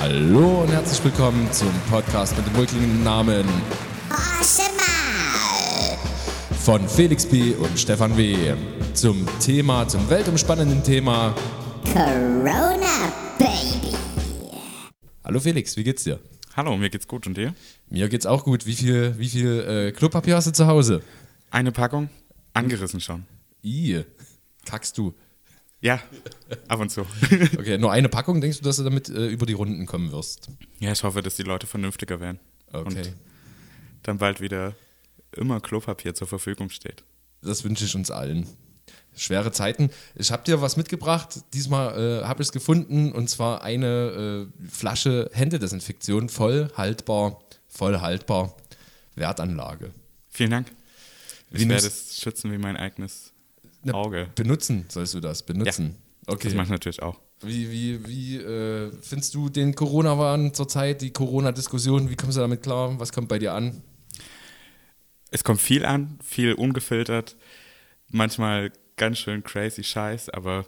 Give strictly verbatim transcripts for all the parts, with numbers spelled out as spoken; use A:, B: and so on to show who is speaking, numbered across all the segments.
A: Hallo und herzlich willkommen zum Podcast mit dem wohlklingenden Namen
B: Arsenal
A: von Felix B. und Stefan W. Zum Thema, zum weltumspannenden Thema
B: Corona Baby.
A: Hallo Felix, wie geht's dir?
C: Hallo, mir geht's gut und dir?
A: Mir geht's auch gut. Wie viel, wie viel äh, Klopapier hast du zu Hause?
C: Eine Packung? Angerissen schon.
A: I, kackst du.
C: Ja, ab und zu.
A: Okay, nur eine Packung, denkst du, dass du damit äh, über die Runden kommen wirst?
C: Ja, ich hoffe, dass die Leute vernünftiger werden.
A: Okay.
C: Und dann bald wieder immer Klopapier zur Verfügung steht.
A: Das wünsche ich uns allen. Schwere Zeiten. Ich habe dir was mitgebracht. Diesmal äh, habe ich es gefunden und zwar eine äh, Flasche Händedesinfektion, voll haltbar, voll haltbar, Wertanlage.
C: Vielen Dank.
A: Wie
C: Ich werde
A: nimmst-
C: es schützen wie mein eigenes
A: Ne,
C: Auge.
A: Benutzen sollst du das, benutzen. Okay.
C: Das mache ich natürlich auch.
A: Wie, wie, wie äh, findest du den Corona-Wahn zurzeit, die Corona-Diskussion? Wie kommst du damit klar? Was kommt bei dir an?
C: Es kommt viel an, viel ungefiltert, manchmal ganz schön crazy Scheiß, aber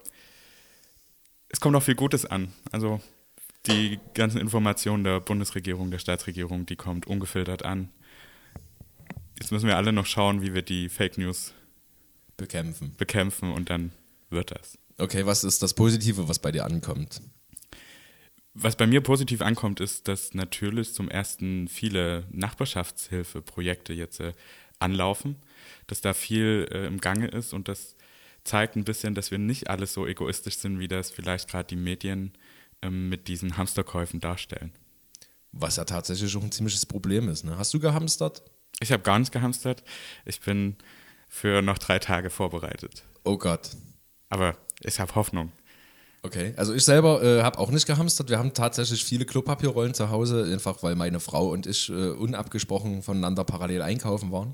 C: es kommt auch viel Gutes an. Also die ganzen Informationen der Bundesregierung, der Staatsregierung, die kommt ungefiltert an. Jetzt müssen wir alle noch schauen, wie wir die Fake News
A: Bekämpfen.
C: bekämpfen und dann wird das.
A: Okay, was ist das Positive, was bei dir ankommt?
C: Was bei mir positiv ankommt, ist, dass natürlich zum ersten viele Nachbarschaftshilfeprojekte jetzt äh, anlaufen, dass da viel äh, im Gange ist und das zeigt ein bisschen, dass wir nicht alles so egoistisch sind, wie das vielleicht gerade die Medien ähm, mit diesen Hamsterkäufen darstellen.
A: Was ja tatsächlich auch ein ziemliches Problem ist. Ne? Hast du gehamstert?
C: Ich habe gar nicht gehamstert. Ich bin für noch drei Tage vorbereitet.
A: Oh Gott.
C: Aber ich habe Hoffnung.
A: Okay, also ich selber äh, habe auch nicht gehamstert. Wir haben tatsächlich viele Klopapierrollen zu Hause, einfach weil meine Frau und ich äh, unabgesprochen voneinander parallel einkaufen waren.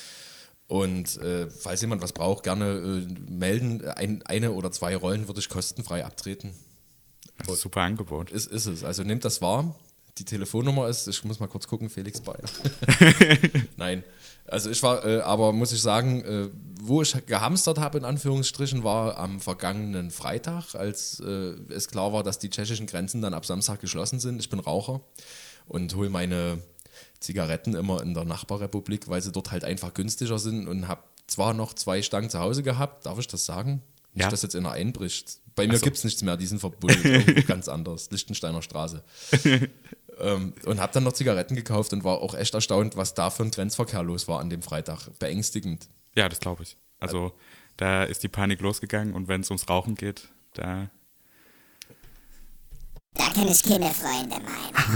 A: Und äh, falls jemand was braucht, gerne äh, melden. Ein, eine oder zwei Rollen würde ich kostenfrei abtreten.
C: Das ist ein super Angebot.
A: Ist, ist es. Also nehmt das wahr. Die Telefonnummer ist, ich muss mal kurz gucken, Felix Bayer. Nein. Also ich war, äh, aber muss ich sagen, äh, wo ich gehamstert habe, in Anführungsstrichen, war am vergangenen Freitag, als äh, es klar war, dass die tschechischen Grenzen dann ab Samstag geschlossen sind. Ich bin Raucher und hole meine Zigaretten immer in der Nachbarrepublik, weil sie dort halt einfach günstiger sind und habe zwar noch zwei Stangen zu Hause gehabt, darf ich das sagen? Nicht,
C: Ja.
A: dass jetzt einer einbricht. Bei mir
C: Ach so.
A: gibt es nichts mehr, die sind verbuddelt, irgendwo ganz anders, Lichtensteiner Straße. ähm, und habe dann noch Zigaretten gekauft und war auch echt erstaunt, was da für ein Grenzverkehr los war an dem Freitag. Beängstigend.
C: Ja, das glaube ich. Also da ist die Panik losgegangen und wenn es ums Rauchen geht, da
B: Da kann ich keine Freunde meinen.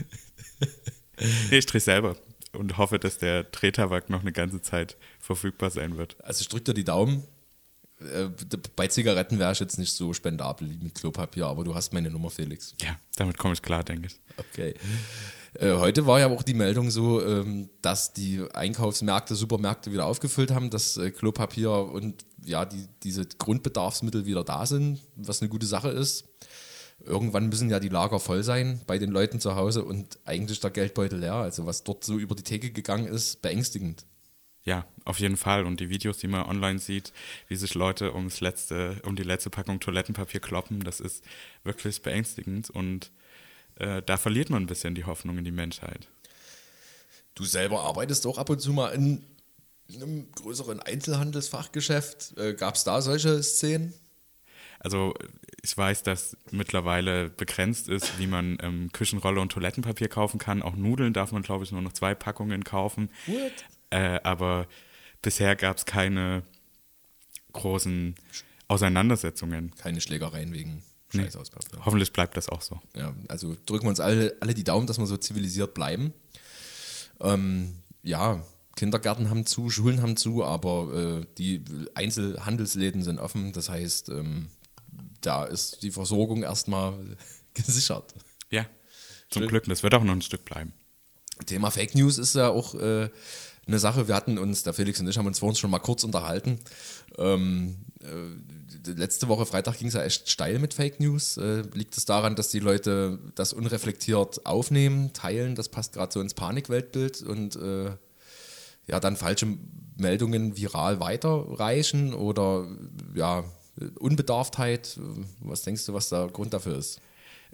C: nee, ich drehe selber und hoffe, dass der Drehtabak noch eine ganze Zeit verfügbar sein wird.
A: Also ich drücke dir die Daumen. Äh, bei Zigaretten wäre ich jetzt nicht so spendabel wie mit Klopapier, aber du hast meine Nummer, Felix.
C: Ja, damit komme ich klar, denke ich.
A: Okay. Äh, heute war ja auch die Meldung so, ähm, dass die Einkaufsmärkte, Supermärkte wieder aufgefüllt haben, dass äh, Klopapier und ja, die, diese Grundbedarfsmittel wieder da sind, was eine gute Sache ist. Irgendwann müssen ja die Lager voll sein bei den Leuten zu Hause und eigentlich der Geldbeutel leer. Also was dort so über die Theke gegangen ist, beängstigend.
C: Ja, auf jeden Fall. Und die Videos, die man online sieht, wie sich Leute ums letzte, um die letzte Packung Toilettenpapier kloppen, das ist wirklich beängstigend. Und äh, da verliert man ein bisschen die Hoffnung in die Menschheit.
A: Du selber arbeitest auch ab und zu mal in einem größeren Einzelhandelsfachgeschäft. Äh, Gab es da solche Szenen?
C: Also ich weiß, dass mittlerweile begrenzt ist, wie man ähm, Küchenrolle und Toilettenpapier kaufen kann. Auch Nudeln darf man, glaube ich, nur noch zwei Packungen kaufen.
A: What?
C: Äh, aber bisher gab es keine großen Auseinandersetzungen.
A: Keine Schlägereien wegen
C: Nee.
A: Scheißhauspapier.
C: Hoffentlich bleibt das auch so.
A: Ja, also drücken wir uns alle, alle die Daumen, dass wir so zivilisiert bleiben. Ähm, ja, Kindergärten haben zu, Schulen haben zu, aber äh, die Einzelhandelsläden sind offen. Das heißt, ähm, da ist die Versorgung erstmal gesichert.
C: Ja, zum
A: Schön.
C: Glück. Das wird auch noch ein Stück bleiben.
A: Thema Fake News ist ja auch äh, eine Sache. Wir hatten uns, der Felix und ich haben uns vorhin schon mal kurz unterhalten. Ähm, äh, letzte Woche Freitag ging es ja echt steil mit Fake News. Äh, liegt es daran, dass die Leute das unreflektiert aufnehmen, teilen? Das passt gerade so ins Panikweltbild und äh, ja, dann falsche Meldungen viral weiterreichen oder ja, Unbedarftheit. Was denkst du, was der Grund dafür ist?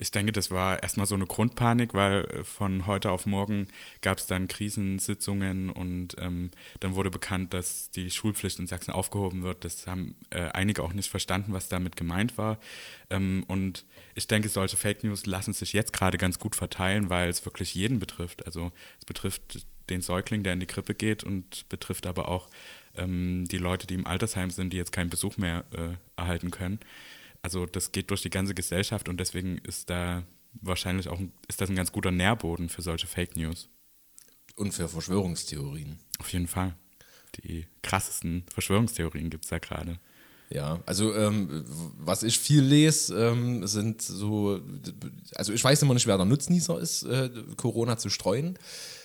C: Ich denke, das war erstmal so eine Grundpanik, weil äh, von heute auf morgen gab es dann Krisensitzungen und ähm, dann wurde bekannt, dass die Schulpflicht in Sachsen aufgehoben wird. Das haben äh, einige auch nicht verstanden, was damit gemeint war. Ähm, und ich denke, solche Fake News lassen sich jetzt gerade ganz gut verteilen, weil es wirklich jeden betrifft. Also es betrifft den Säugling, der in die Krippe geht und betrifft aber auch ähm, die Leute, die im Altersheim sind, die jetzt keinen Besuch mehr äh, erhalten können. Also das geht durch die ganze Gesellschaft und deswegen ist da wahrscheinlich auch ein, ist das ein ganz guter Nährboden für solche Fake News.
A: Und für Verschwörungstheorien.
C: Auf jeden Fall. Die krassesten Verschwörungstheorien gibt es da gerade.
A: Ja, also ähm, was ich viel lese, ähm, sind so, also ich weiß immer nicht, wer der Nutznießer ist, äh, Corona zu streuen.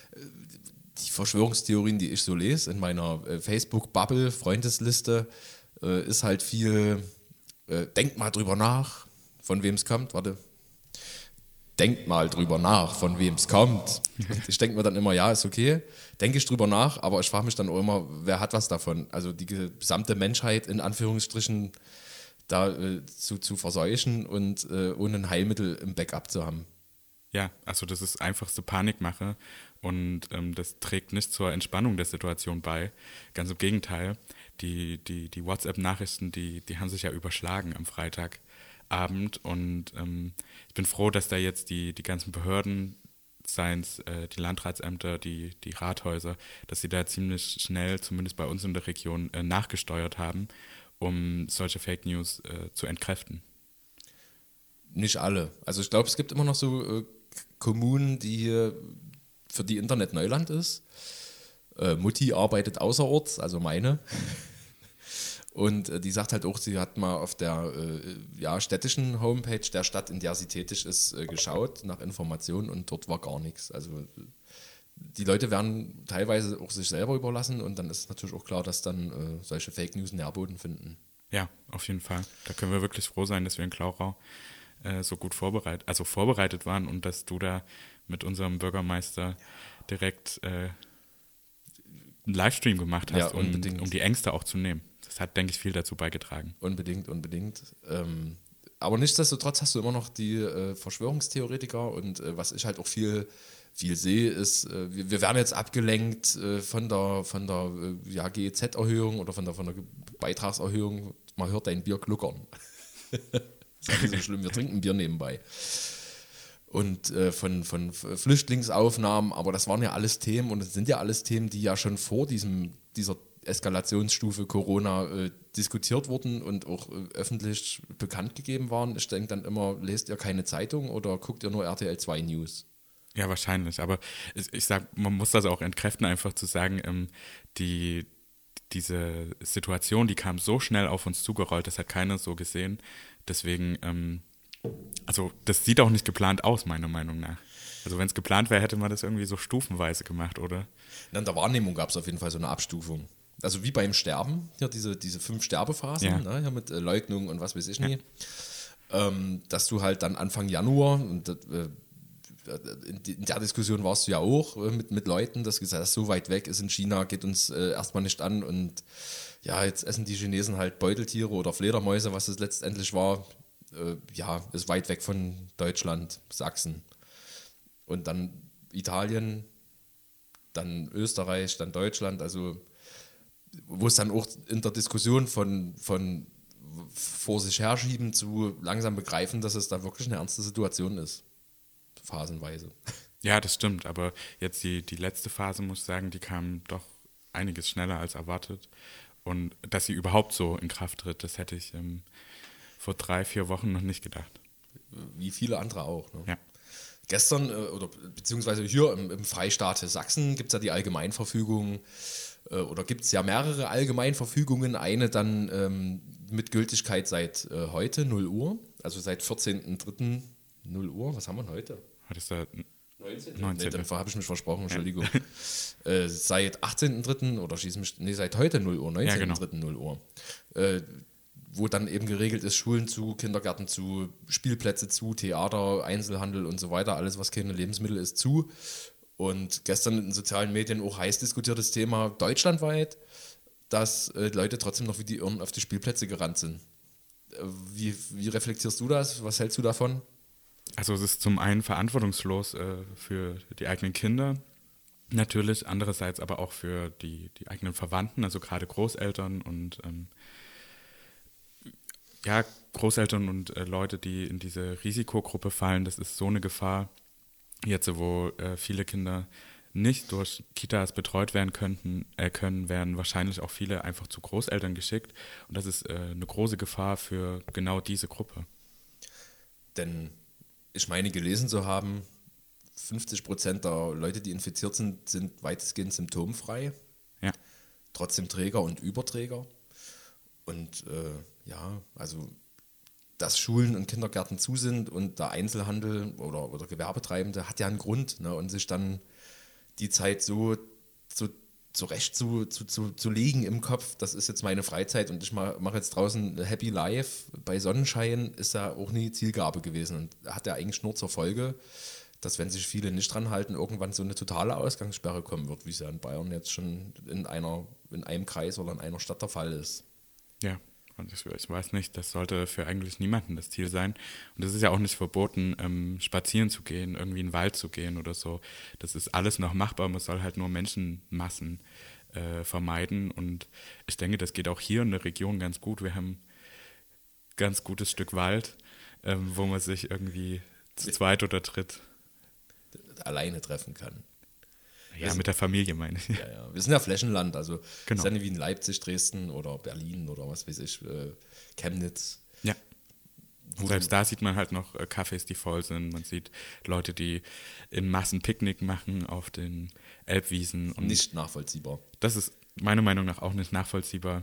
A: Die Verschwörungstheorien, die ich so lese in meiner äh, Facebook-Bubble, Freundesliste, äh, ist halt viel... Denkt mal drüber nach, von wem es kommt. Warte. Denkt mal drüber nach, von wem es kommt. Ich denke mir dann immer, ja, ist okay. Denke ich drüber nach, aber ich frage mich dann auch immer, wer hat was davon? Also die gesamte Menschheit in Anführungsstrichen da äh, zu, zu verseuchen und äh, ohne ein Heilmittel im Backup zu haben.
C: Ja, also das ist einfachste Panikmache und ähm, das trägt nicht zur Entspannung der Situation bei. Ganz im Gegenteil. Die, die, die WhatsApp-Nachrichten, die, die haben sich ja überschlagen am Freitagabend und ähm, ich bin froh, dass da jetzt die, die ganzen Behörden, seien es äh, die Landratsämter, die, die Rathäuser, dass sie da ziemlich schnell, zumindest bei uns in der Region, äh, nachgesteuert haben, um solche Fake News äh, zu entkräften.
A: Nicht alle. Also ich glaube, es gibt immer noch so äh, Kommunen, die hier für die Internet Neuland ist. Äh, Mutti arbeitet außerorts, also meine. Und äh, die sagt halt auch, sie hat mal auf der äh, ja, städtischen Homepage der Stadt, in der sie tätig ist, äh, geschaut nach Informationen und dort war gar nichts. Also die Leute werden teilweise auch sich selber überlassen und dann ist natürlich auch klar, dass dann äh, solche Fake News einen Nährboden finden.
C: Ja, auf jeden Fall. Da können wir wirklich froh sein, dass wir in Klauchau äh, so gut vorbereitet, also vorbereitet waren und dass du da mit unserem Bürgermeister direkt äh, einen Livestream gemacht hast,
A: Ja,
C: um, um die Ängste auch zu nehmen. Das hat, denke ich, viel dazu beigetragen.
A: Unbedingt, unbedingt. Ähm, aber nichtsdestotrotz hast du immer noch die äh, Verschwörungstheoretiker und äh, was ich halt auch viel, viel sehe, ist, äh, wir, wir werden jetzt abgelenkt äh, von der, von der äh, ja, G E Z-Erhöhung oder von der, von der Beitragserhöhung. Man hört dein Bier gluckern. Das ist nicht so schlimm, wir trinken Bier nebenbei. Und äh, von, von Flüchtlingsaufnahmen, aber das waren ja alles Themen und es sind ja alles Themen, die ja schon vor diesem, dieser Eskalationsstufe Corona äh, diskutiert wurden und auch äh, öffentlich bekannt gegeben waren. Ich denke dann immer, lest ihr keine Zeitung oder guckt ihr nur R T L zwei News?
C: Ja, wahrscheinlich, aber ich, ich sag, man muss das auch entkräften, einfach zu sagen, ähm, die, diese Situation, die kam so schnell auf uns zugerollt, das hat keiner so gesehen, deswegen ähm, also das sieht auch nicht geplant aus, meiner Meinung nach. Also wenn es geplant wäre, hätte man das irgendwie so stufenweise gemacht, oder?
A: In der Wahrnehmung gab es auf jeden Fall so eine Abstufung. Also wie beim Sterben, hier diese, diese fünf Sterbephasen,
C: ja.
A: ne, hier mit äh, Leugnung und was weiß ich nie. Ja. Ähm, dass du halt dann Anfang Januar, und äh, in, in der Diskussion warst du ja auch äh, mit, mit Leuten, dass gesagt hast, so weit weg ist in China, geht uns äh, erstmal nicht an und ja, jetzt essen die Chinesen halt Beuteltiere oder Fledermäuse, was es letztendlich war. Ja, ist weit weg von Deutschland, Sachsen. Und dann Italien, dann Österreich, dann Deutschland, also wo es dann auch in der Diskussion von, von vor sich herschieben zu langsam begreifen, dass es da wirklich eine ernste Situation ist. Phasenweise.
C: Ja, das stimmt, aber jetzt die, die letzte Phase, muss ich sagen, die kam doch einiges schneller als erwartet. Und dass sie überhaupt so in Kraft tritt, das hätte ich ähm, vor drei, vier Wochen noch nicht gedacht.
A: Wie viele andere auch. Ne?
C: Ja.
A: Gestern, äh, oder beziehungsweise hier im, im Freistaat Sachsen gibt es ja die Allgemeinverfügung, äh, oder gibt es ja mehrere Allgemeinverfügungen. Eine dann ähm, mit Gültigkeit seit äh, heute, null Uhr, also seit vierzehnten dritten null Uhr. Was haben wir denn heute?
C: Heute ist der
A: neunzehnten
C: neunzehnten
A: Nee, dann habe ich mich versprochen, Entschuldigung. Ja. äh, seit achtzehnten dritten oder schießen mich, nee, seit heute null Uhr, neunzehnten dritten null Uhr. Äh, wo dann eben geregelt ist, Schulen zu, Kindergärten zu, Spielplätze zu, Theater, Einzelhandel und so weiter, alles, was keine Lebensmittel ist, zu. Und gestern in den sozialen Medien auch heiß diskutiertes Thema deutschlandweit, dass äh, Leute trotzdem noch wie die Irren auf die Spielplätze gerannt sind. Äh, wie, wie reflektierst du das? Was hältst du davon?
C: Also es ist zum einen verantwortungslos äh, für die eigenen Kinder, natürlich, andererseits aber auch für die, die eigenen Verwandten, also gerade Großeltern und ähm, ja, Großeltern und äh, Leute, die in diese Risikogruppe fallen, das ist so eine Gefahr, jetzt wo äh, viele Kinder nicht durch Kitas betreut werden könnten, äh, können, werden wahrscheinlich auch viele einfach zu Großeltern geschickt. Und das ist äh, eine große Gefahr für genau diese Gruppe.
A: Denn ich meine gelesen zu haben, fünfzig Prozent der Leute, die infiziert sind, sind weitestgehend symptomfrei,
C: Ja,
A: trotzdem Träger und Überträger. Und äh, ja, also dass Schulen und Kindergärten zu sind und der Einzelhandel oder, oder Gewerbetreibende hat ja einen Grund, ne? Und sich dann die Zeit so, so zurecht zu, zu, zu, zu legen im Kopf, das ist jetzt meine Freizeit und ich mache jetzt draußen Happy Life bei Sonnenschein, ist ja auch nie Zielgabe gewesen und hat ja eigentlich nur zur Folge, dass wenn sich viele nicht dran halten, irgendwann so eine totale Ausgangssperre kommen wird, wie es ja in Bayern jetzt schon in einer, in einem Kreis oder in einer Stadt der Fall ist.
C: ja. Und ich, ich weiß nicht, das sollte für eigentlich niemanden das Ziel sein. Und es ist ja auch nicht verboten, ähm, spazieren zu gehen, irgendwie in den Wald zu gehen oder so. Das ist alles noch machbar. Man soll halt nur Menschenmassen äh, vermeiden. Und ich denke, das geht auch hier in der Region ganz gut. Wir haben ein ganz gutes Stück Wald, ähm, wo man sich irgendwie zu zweit oder dritt
A: Alleine treffen kann.
C: Ja, mit der Familie meine ich.
A: Ja, ja. Wir sind ja Flächenland, also
C: Genau.
A: ist ja nicht wie in Leipzig, Dresden oder Berlin oder was weiß ich, äh, Chemnitz.
C: Ja. Und selbst da sieht man halt noch äh, Cafés, die voll sind. Man sieht Leute, die in Massen Picknick machen auf den Elbwiesen. Und
A: Nicht nachvollziehbar.
C: das ist meiner Meinung nach auch nicht nachvollziehbar.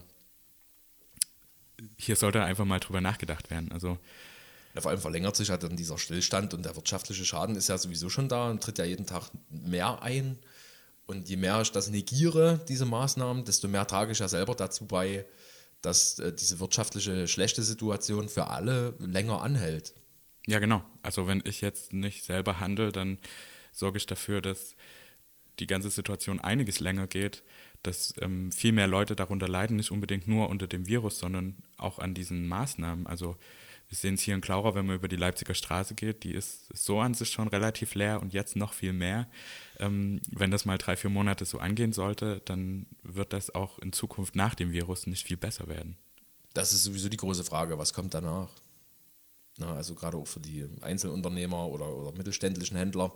C: Hier sollte einfach mal drüber nachgedacht werden. Also
A: Ja, vor allem verlängert sich ja dann dieser Stillstand und der wirtschaftliche Schaden ist ja sowieso schon da und tritt ja jeden Tag mehr ein. Und je mehr ich das negiere, diese Maßnahmen, desto mehr trage ich ja selber dazu bei, dass äh, diese wirtschaftliche schlechte Situation für alle länger anhält.
C: ja, genau. Also wenn ich jetzt nicht selber handle, dann sorge ich dafür, dass die ganze Situation einiges länger geht, dass ähm, viel mehr Leute darunter leiden, nicht unbedingt nur unter dem Virus, sondern auch an diesen Maßnahmen. Also wir sehen es hier in Klaurau, wenn man über die Leipziger Straße geht, die ist so an sich schon relativ leer und jetzt noch viel mehr. Ähm, wenn das mal drei, vier Monate so angehen sollte, dann wird das auch in Zukunft nach dem Virus nicht viel besser werden.
A: Das ist sowieso die große Frage, was kommt danach? Na, also gerade auch für die Einzelunternehmer oder, oder mittelständischen Händler.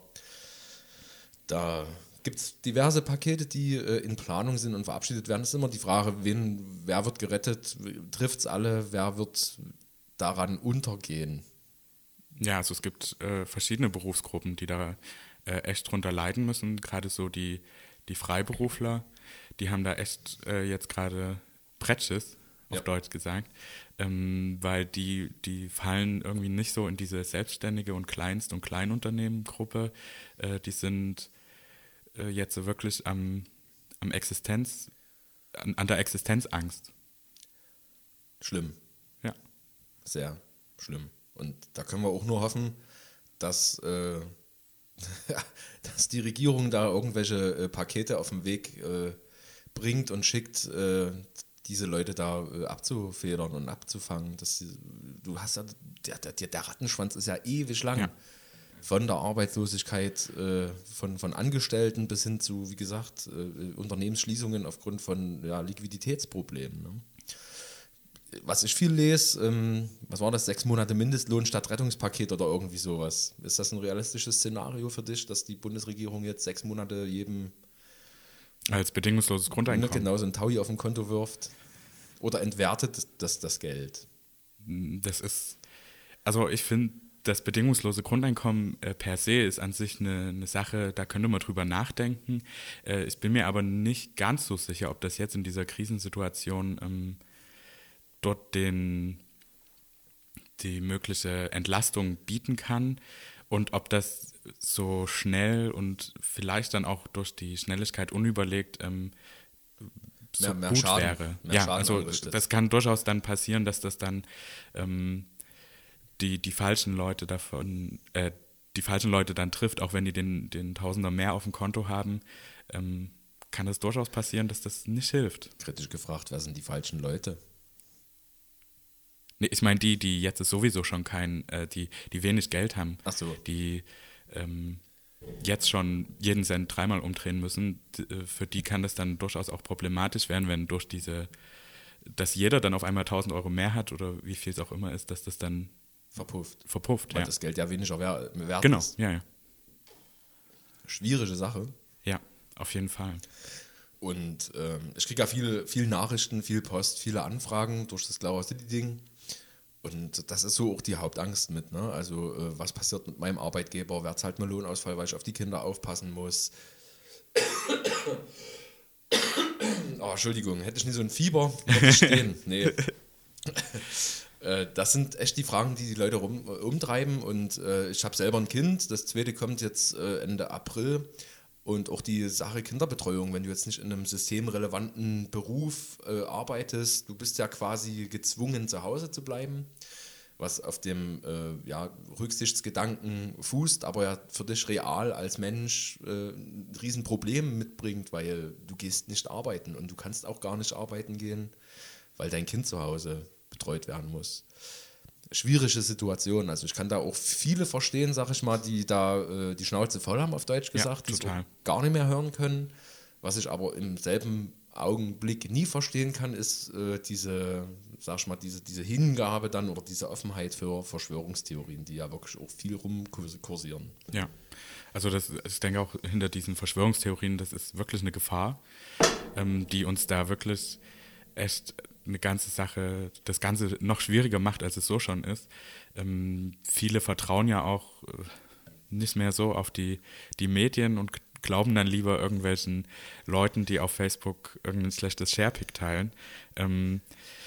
A: Da gibt es diverse Pakete, die äh, in Planung sind und verabschiedet werden. Es ist immer die Frage, wen, wer wird gerettet, trifft es alle, wer wird daran untergehen.
C: Ja, also es gibt äh, verschiedene Berufsgruppen, die da äh, echt drunter leiden müssen. Gerade so die, die Freiberufler, die haben da echt äh, jetzt gerade Brettschiss, auf
A: Ja.
C: Deutsch gesagt, ähm, weil die, die fallen irgendwie nicht so in diese Selbstständige und Kleinst- und Kleinunternehmengruppe. Äh, die sind äh, jetzt so wirklich am, am Existenz, an, an der Existenzangst.
A: Schlimm,
C: Ja.
A: sehr schlimm. Und da können wir auch nur hoffen, dass, äh, dass die Regierung da irgendwelche äh, Pakete auf den Weg äh, bringt und schickt, äh, diese Leute da äh, abzufedern und abzufangen. Das, du hast ja, der, der, der Rattenschwanz ist ja ewig lang.
C: Ja.
A: Von der Arbeitslosigkeit äh, von, von Angestellten bis hin zu, wie gesagt, äh, Unternehmensschließungen aufgrund von ja, Liquiditätsproblemen. Ne? Was ich viel lese, ähm, was war das, sechs Monate Mindestlohn statt Rettungspaket oder irgendwie sowas. Ist das ein realistisches Szenario für dich, dass die Bundesregierung jetzt sechs Monate jedem
C: Als bedingungsloses Grundeinkommen.
A: genau so ein Taui auf dem Konto wirft? Oder entwertet das, das Geld?
C: Das ist, also ich finde, das bedingungslose Grundeinkommen äh, per se ist an sich eine, eine Sache, da könnte man drüber nachdenken. Äh, ich bin mir aber nicht ganz so sicher, ob das jetzt in dieser Krisensituation ähm, dort den, die mögliche Entlastung bieten kann und ob das so schnell und vielleicht dann auch durch die Schnelligkeit unüberlegt ähm, so
A: Mehr- mehr
C: gut
A: Schaden-
C: wäre.
A: mehr
C: Ja,
A: Schaden
C: also
A: anrichtet.
C: das kann durchaus dann passieren, dass das dann ähm, die, die falschen Leute davon, äh, die falschen Leute dann trifft, auch wenn die den, den Tausender mehr auf dem Konto haben, ähm, kann es durchaus passieren, dass das nicht hilft.
A: Kritisch gefragt, wer sind die falschen Leute?
C: Nee, ich meine die, die jetzt sowieso schon kein, äh, die, die wenig Geld haben,
A: Ach so.
C: die ähm, jetzt schon jeden Cent dreimal umdrehen müssen, d- äh, für die kann das dann durchaus auch problematisch werden, wenn durch diese, dass jeder dann auf einmal tausend Euro mehr hat oder wie viel es auch immer ist, dass das dann
A: Verpufft.
C: verpufft.
A: Weil
C: Ja.
A: das Geld ja weniger wer- wert
C: Genau,
A: ist.
C: ja, ja.
A: Schwierige Sache.
C: Ja, auf jeden Fall.
A: Und ähm, ich kriege ja viele, viele Nachrichten, viel Post, viele Anfragen durch das Glauer City-Ding. Und das ist so auch die Hauptangst mit. Ne? Also, äh, was passiert mit meinem Arbeitgeber? Wer zahlt mir Lohnausfall, weil ich auf die Kinder aufpassen muss? Oh, Entschuldigung, hätte ich nie so ein Fieber, würde ich stehen. Nee. Äh, Das sind echt die Fragen, die die Leute rum, umtreiben. Und äh, ich habe selber ein Kind. Das zweite kommt jetzt äh, Ende April. Und auch die Sache Kinderbetreuung, wenn du jetzt nicht in einem systemrelevanten Beruf äh, arbeitest, du bist ja quasi gezwungen, zu Hause zu bleiben, was auf dem äh, ja, Rücksichtsgedanken fußt, aber ja für dich real als Mensch äh, ein Riesenproblem mitbringt, weil du gehst nicht arbeiten und du kannst auch gar nicht arbeiten gehen, weil dein Kind zu Hause betreut werden muss. Schwierige Situation. Also ich kann da auch viele verstehen, sag ich mal, die da äh, die Schnauze voll haben, auf Deutsch gesagt, die es
C: total.
A: auch gar nicht mehr hören können. Was ich aber im selben Augenblick nie verstehen kann, ist äh, diese, sag ich mal, diese, diese Hingabe dann oder diese Offenheit für Verschwörungstheorien, die ja wirklich auch viel rumkursieren.
C: Ja, also das, ich denke auch hinter diesen Verschwörungstheorien, das ist wirklich eine Gefahr, ähm, die uns da wirklich echt eine ganze Sache, das Ganze noch schwieriger macht, als es so schon ist. Ähm, viele vertrauen ja auch äh, nicht mehr so auf die, die Medien und g- glauben dann lieber irgendwelchen Leuten, die auf Facebook irgendein schlechtes Sharepick teilen. Ähm,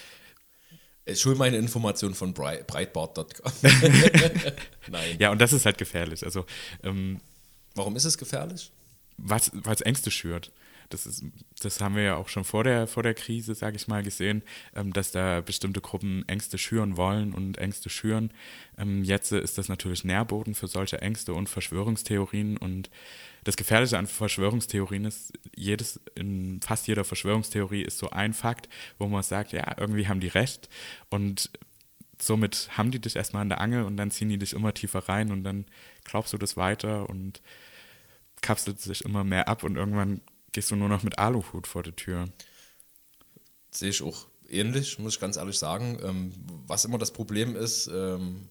A: Ich hole meine Informationen von Brei- Breitbart Punkt com. Nein.
C: ja, und das ist halt gefährlich. Also ähm,
A: Warum ist es gefährlich?
C: was, was Ängste schürt. Das, ist, das haben wir ja auch schon vor der, vor der Krise, sage ich mal, gesehen, ähm, dass da bestimmte Gruppen Ängste schüren wollen und Ängste schüren. Ähm, jetzt ist das natürlich Nährboden für solche Ängste und Verschwörungstheorien. Und das Gefährliche an Verschwörungstheorien ist, jedes, in fast jeder Verschwörungstheorie ist so ein Fakt, wo man sagt, ja, irgendwie haben die recht. Und somit haben die dich erstmal an der Angel und dann ziehen die dich immer tiefer rein und dann glaubst du das weiter und kapselt sich immer mehr ab und irgendwann gehst du nur noch mit Aluhut vor die Tür.
A: Sehe ich auch ähnlich, muss ich ganz ehrlich sagen. Ähm, was immer das Problem ist, ähm,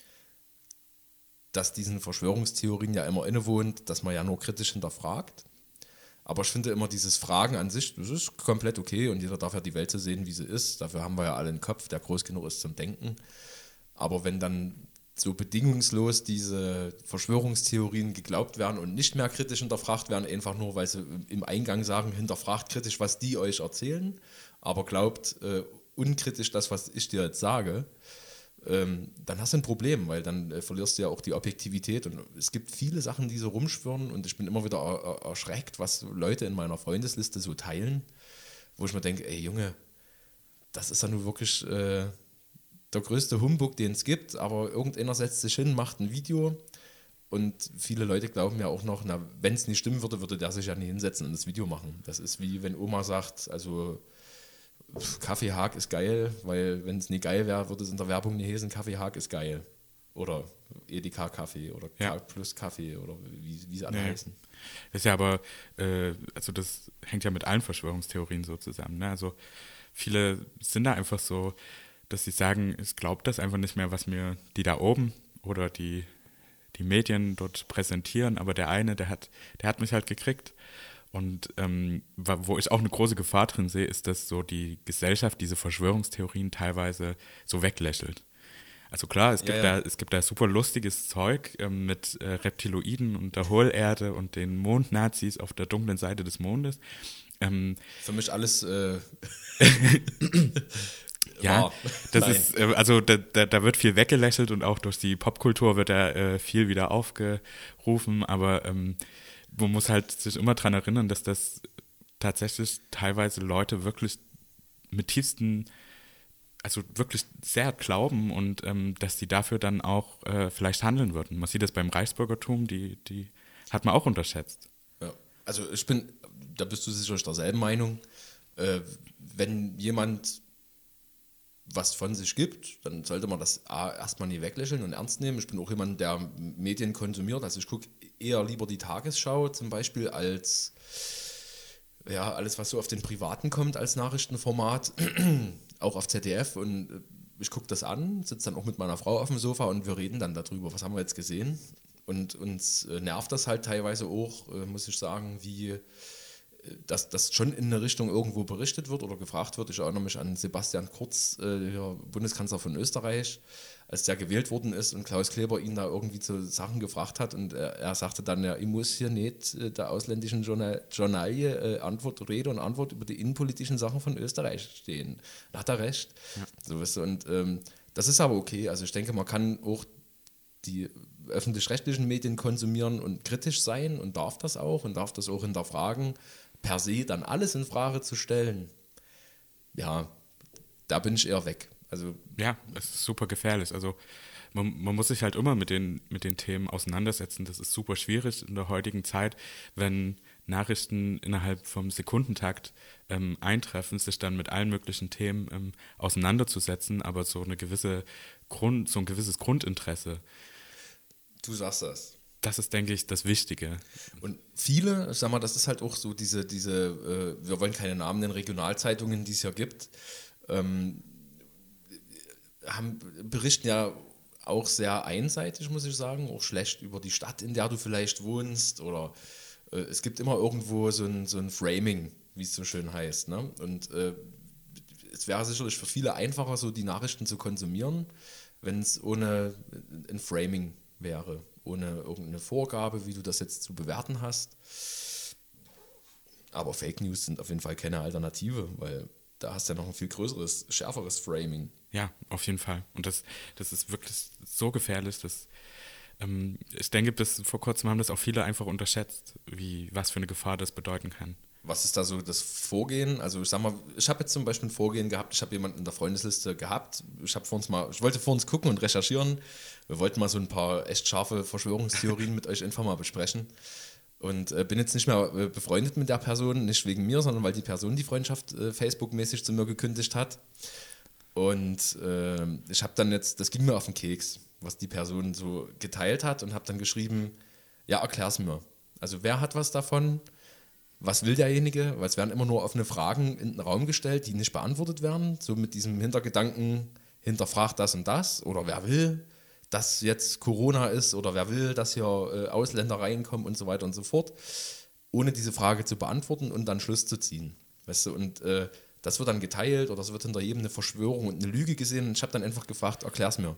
A: dass diesen Verschwörungstheorien ja immer innewohnt, dass man ja nur kritisch hinterfragt. Aber ich finde immer dieses Fragen an sich, das ist komplett okay und jeder darf ja die Welt so sehen, wie sie ist. Dafür haben wir ja alle einen Kopf, der groß genug ist zum Denken. Aber wenn dann so bedingungslos diese Verschwörungstheorien geglaubt werden und nicht mehr kritisch hinterfragt werden, einfach nur, weil sie im Eingang sagen, hinterfragt kritisch, was die euch erzählen, aber glaubt äh, unkritisch das, was ich dir jetzt sage, ähm, dann hast du ein Problem, weil dann äh, verlierst du ja auch die Objektivität und es gibt viele Sachen, die so rumschwirren und ich bin immer wieder er, er, erschreckt, was Leute in meiner Freundesliste so teilen, wo ich mir denke, ey Junge, das ist ja nun wirklich äh, der größte Humbug, den es gibt, aber irgendeiner setzt sich hin, macht ein Video und viele Leute glauben ja auch noch, na, wenn es nicht stimmen würde, würde der sich ja nie hinsetzen und das Video machen. Das ist wie wenn Oma sagt, also pf, Kaffeehag ist geil, weil wenn es nie geil wäre, würde es in der Werbung nie heißen, Kaffeehag ist geil. Oder Edeka Kaffee oder
C: Ja.
A: K plus Kaffee oder wie, wie sie alle
C: Nee.
A: heißen.
C: Das ist ja aber, äh, also das hängt ja mit allen Verschwörungstheorien so zusammen. Ne? Also viele sind da einfach so, dass sie sagen, ich glaube das einfach nicht mehr, was mir die da oben oder die, die Medien dort präsentieren, aber der eine, der hat, der hat mich halt gekriegt. Und ähm, wa- wo ich auch eine große Gefahr drin sehe, ist, dass so die Gesellschaft diese Verschwörungstheorien teilweise so weglächelt. Also klar, es gibt,
A: Ja, ja.
C: Da, es gibt da super lustiges Zeug ähm, mit äh, Reptiloiden und der Hohlerde und den Mondnazis auf der dunklen Seite des Mondes. Ähm,
A: Für mich alles äh,
C: Ja,
A: wahr.
C: das
A: Nein.
C: ist, äh, also da, da, da wird viel weggelächelt und auch durch die Popkultur wird da äh, viel wieder aufgerufen, aber ähm, man muss halt sich immer dran erinnern, dass das tatsächlich teilweise Leute wirklich mit tiefsten, also wirklich sehr glauben und ähm, dass die dafür dann auch äh, vielleicht handeln würden. Man sieht das beim Reichsbürgertum, die, die hat man auch unterschätzt.
A: Ja. Also ich bin, da bist du sicherlich derselben Meinung, äh, wenn jemand was von sich gibt, dann sollte man das A, erstmal nie weglächeln und ernst nehmen. Ich bin auch jemand, der Medien konsumiert. Also ich gucke eher lieber die Tagesschau zum Beispiel als ja, alles, was so auf den Privaten kommt als Nachrichtenformat, auch auf Z D F. Und ich gucke das an, sitze dann auch mit meiner Frau auf dem Sofa und wir reden dann darüber, was haben wir jetzt gesehen. Und uns nervt das halt teilweise auch, muss ich sagen, wie dass das schon in eine Richtung irgendwo berichtet wird oder gefragt wird. Ich erinnere mich an Sebastian Kurz, äh, Bundeskanzler von Österreich, als der gewählt worden ist und Klaus Kleber ihn da irgendwie zu Sachen gefragt hat und er, er sagte dann, ja, ich muss hier nicht äh, der ausländischen Journal, Journalie äh, Antwort, Rede und Antwort über die innenpolitischen Sachen von Österreich stehen. Da hat er recht. Ja. So, weißt du, und ähm, das ist aber okay. Also ich denke, man kann auch die öffentlich-rechtlichen Medien konsumieren und kritisch sein und darf das auch und darf das auch hinterfragen. Per se dann alles in Frage zu stellen, ja, da bin ich eher weg. Also
C: ja, es ist super gefährlich. Also man, man muss sich halt immer mit den, mit den Themen auseinandersetzen. Das ist super schwierig in der heutigen Zeit, wenn Nachrichten innerhalb vom Sekundentakt ähm, eintreffen, sich dann mit allen möglichen Themen ähm, auseinanderzusetzen, aber so eine gewisse Grund, so ein gewisses Grundinteresse.
A: Du sagst das.
C: Das ist, denke ich, das Wichtige.
A: Und viele, ich sag mal, das ist halt auch so diese, diese äh, wir wollen keine Namen nennen, Regionalzeitungen, die es ja gibt, ähm, haben, berichten ja auch sehr einseitig, muss ich sagen, auch schlecht über die Stadt, in der du vielleicht wohnst oder äh, es gibt immer irgendwo so ein, so ein Framing, wie es so schön heißt, ne? Und äh, es wäre sicherlich für viele einfacher, so die Nachrichten zu konsumieren, wenn es ohne ein Framing wäre, ohne irgendeine Vorgabe, wie du das jetzt zu bewerten hast. Aber Fake News sind auf jeden Fall keine Alternative, weil da hast du ja noch ein viel größeres, schärferes Framing.
C: Ja, auf jeden Fall. Und das, das ist wirklich so gefährlich, dass ähm, ich denke, bis vor kurzem haben das auch viele einfach unterschätzt, wie, was für eine Gefahr das bedeuten kann.
A: Was ist da so das Vorgehen? Also ich sag mal, ich habe jetzt zum Beispiel ein Vorgehen gehabt, ich habe jemanden in der Freundesliste gehabt, ich, hab vor uns mal, ich wollte vor uns gucken und recherchieren, wir wollten mal so ein paar echt scharfe Verschwörungstheorien mit euch einfach mal besprechen und äh, bin jetzt nicht mehr äh, befreundet mit der Person, nicht wegen mir, sondern weil die Person die Freundschaft äh, Facebook-mäßig zu mir gekündigt hat und äh, ich habe dann jetzt, das ging mir auf den Keks, was die Person so geteilt hat und habe dann geschrieben, ja, erklär's mir. Also wer hat was davon? Was will derjenige? Weil es werden immer nur offene Fragen in den Raum gestellt, die nicht beantwortet werden. So mit diesem Hintergedanken, hinterfragt das und das. Oder wer will, dass jetzt Corona ist. Oder wer will, dass hier äh, Ausländer reinkommen und so weiter und so fort. Ohne diese Frage zu beantworten und dann Schluss zu ziehen. Weißt du, und äh, das wird dann geteilt oder es wird hinter jedem eine Verschwörung und eine Lüge gesehen. Und ich habe dann einfach gefragt, erklär's mir.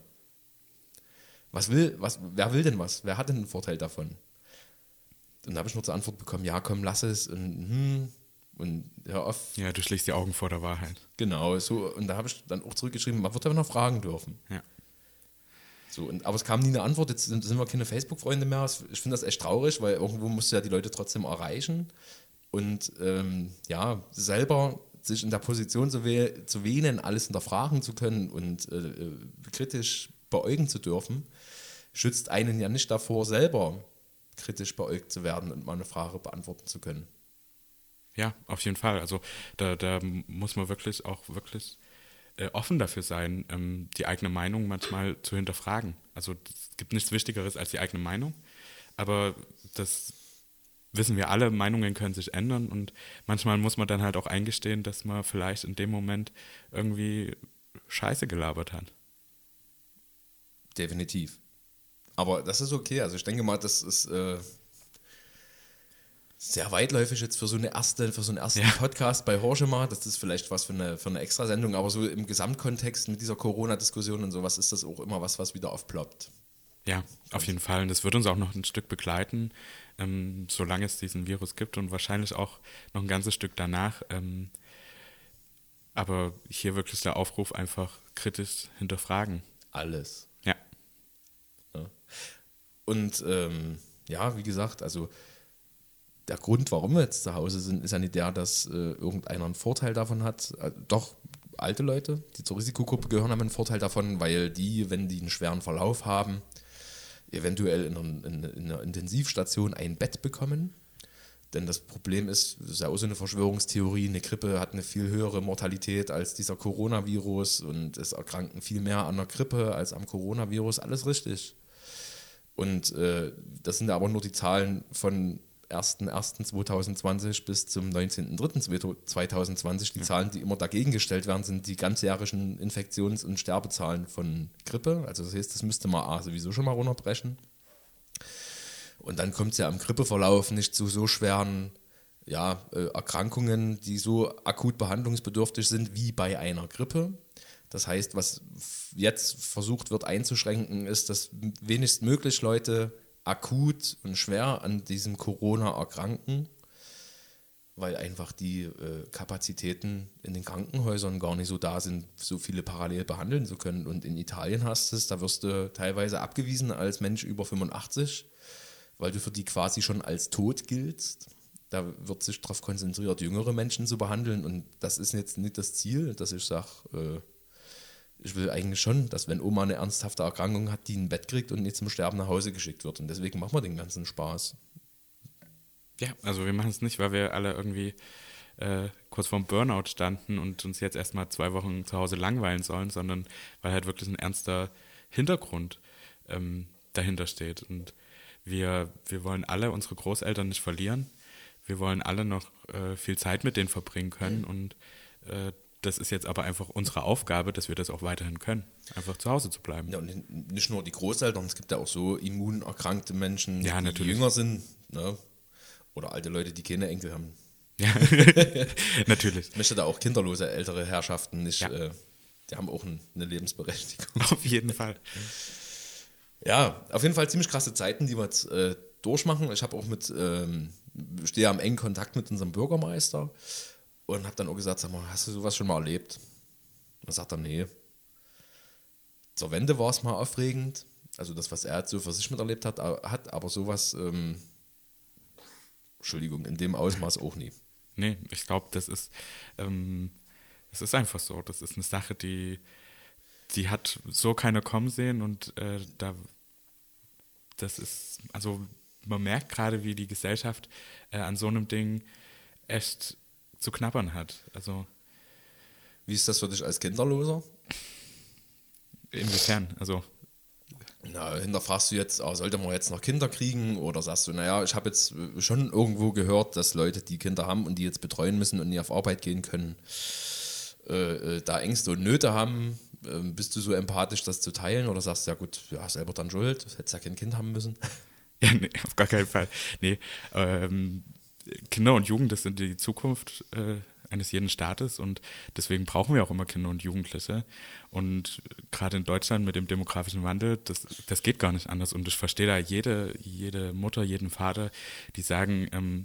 A: Was will, was, wer will denn was? Wer hat denn einen Vorteil davon? Und da habe ich nur zur Antwort bekommen, ja komm, lass es und, hm, und hör auf.
C: Ja, du schließt die Augen vor der Wahrheit.
A: Genau, so, und da habe ich dann auch zurückgeschrieben, man wird aber noch fragen dürfen.
C: Ja.
A: So, und, aber es kam nie eine Antwort, jetzt sind, sind wir keine Facebook-Freunde mehr. Ich finde das echt traurig, weil irgendwo musst du ja die Leute trotzdem erreichen und ähm, ja, selber sich in der Position zu, we- zu wähnen, alles hinterfragen zu können und äh, kritisch beäugen zu dürfen, schützt einen ja nicht davor, selber kritisch beäugt zu werden und mal eine Frage beantworten zu können.
C: Ja, auf jeden Fall. Also da, da muss man wirklich auch wirklich äh, offen dafür sein, ähm, die eigene Meinung manchmal zu hinterfragen. Also es gibt nichts Wichtigeres als die eigene Meinung, aber das wissen wir alle, Meinungen können sich ändern und manchmal muss man dann halt auch eingestehen, dass man vielleicht in dem Moment irgendwie Scheiße gelabert hat.
A: Definitiv. Aber das ist okay. Also ich denke mal, das ist äh, sehr weitläufig jetzt für so eine erste, für so einen ersten
C: ja.
A: Podcast bei Horschema. Das ist vielleicht was für eine, für eine Extrasendung, aber so im Gesamtkontext mit dieser Corona-Diskussion und sowas ist das auch immer was, was wieder aufploppt.
C: Ja, auf jeden Fall. Und das wird uns auch noch ein Stück begleiten, ähm, solange es diesen Virus gibt und wahrscheinlich auch noch ein ganzes Stück danach. Ähm, aber hier wirklich der Aufruf, einfach kritisch hinterfragen.
A: Alles.
C: Ja.
A: Ja. Und ähm, ja, wie gesagt, also der Grund, warum wir jetzt zu Hause sind, ist ja nicht der, dass äh, irgendeiner einen Vorteil davon hat. Äh, doch, alte Leute, die zur Risikogruppe gehören, haben einen Vorteil davon, weil die, wenn die einen schweren Verlauf haben, eventuell in einer, in einer Intensivstation ein Bett bekommen, Denn das Problem ist, das ist ja auch so eine Verschwörungstheorie, eine Grippe hat eine viel höhere Mortalität als dieser Coronavirus und es erkranken viel mehr an der Grippe als am Coronavirus, alles richtig. Und äh, das sind aber nur die Zahlen von ersten ersten zweitausendzwanzig bis zum neunzehnten dritten zweitausendzwanzig. Die ja. Zahlen, die immer dagegen gestellt werden, sind die ganzjährigen Infektions- und Sterbezahlen von Grippe. Also das heißt, das müsste man A sowieso schon mal runterbrechen. Und dann kommt es ja im Grippeverlauf nicht zu so schweren ja, äh, Erkrankungen, die so akut behandlungsbedürftig sind wie bei einer Grippe. Das heißt, was jetzt versucht wird einzuschränken, ist, dass wenigstmöglich Leute akut und schwer an diesem Corona erkranken, weil einfach die äh, Kapazitäten in den Krankenhäusern gar nicht so da sind, so viele parallel behandeln zu können. Und in Italien hast du es, da wirst du teilweise abgewiesen als Mensch über fünfundachtzig, weil du für die quasi schon als tot giltst. Da wird sich darauf konzentriert, jüngere Menschen zu behandeln. Und das ist jetzt nicht das Ziel, dass ich sage, äh, ich will eigentlich schon, dass wenn Oma eine ernsthafte Erkrankung hat, die ein Bett kriegt und nicht zum Sterben nach Hause geschickt wird. Und deswegen machen wir den ganzen Spaß.
C: Ja, also wir machen es nicht, weil wir alle irgendwie äh, kurz vorm Burnout standen und uns jetzt erstmal zwei Wochen zu Hause langweilen sollen, sondern weil halt wirklich ein ernster Hintergrund ähm, dahinter steht. Und wir, wir wollen alle unsere Großeltern nicht verlieren. Wir wollen alle noch äh, viel Zeit mit denen verbringen können. Mhm. Und äh, das ist jetzt aber einfach unsere Aufgabe, dass wir das auch weiterhin können, einfach zu Hause zu bleiben.
A: Ja, und nicht nur die Großeltern, es gibt ja auch so immunerkrankte Menschen,
C: ja,
A: die
C: natürlich.
A: jünger sind, ne? Oder alte Leute, die keine Enkel haben.
C: Ja, natürlich.
A: Ich möchte da auch kinderlose ältere Herrschaften nicht,
C: ja.
A: äh, die haben auch ein, eine Lebensberechtigung.
C: Auf jeden Fall.
A: Ja, auf jeden Fall ziemlich krasse Zeiten, die wir jetzt äh, durchmachen. Ich habe auch mit, ähm, stehe am engen Kontakt mit unserem Bürgermeister und habe dann auch gesagt, sag mal, hast du sowas schon mal erlebt? Und er sagt er, nee. Zur Wende war es mal aufregend, also das, was er jetzt so für sich miterlebt hat, hat aber sowas, ähm, Entschuldigung, in dem Ausmaß auch nie.
C: Nee, ich glaube, das ist, ähm, das ist einfach so. Das ist eine Sache, die, die hat so keiner kommen sehen und äh, da, das ist, also man merkt gerade, wie die Gesellschaft äh, an so einem Ding echt zu knabbern hat. Also
A: wie ist das für dich als Kinderloser?
C: Inwiefern? Also
A: Na, hinterfragst du jetzt, oh, sollte man jetzt noch Kinder kriegen oder sagst du, naja, ich habe jetzt schon irgendwo gehört, dass Leute, die Kinder haben und die jetzt betreuen müssen und nie auf Arbeit gehen können, äh, äh, da Ängste und Nöte haben. Äh, bist du so empathisch, das zu teilen oder sagst du, ja gut, ja, selber dann schuld, hättest ja kein Kind haben müssen?
C: Ja, nee, auf gar keinen Fall. Nee, ähm, Kinder und Jugend, das sind die Zukunft äh, eines jeden Staates und deswegen brauchen wir auch immer Kinder und Jugendliche und gerade in Deutschland mit dem demografischen Wandel, das, das geht gar nicht anders und ich verstehe da jede, jede Mutter, jeden Vater, die sagen, ähm,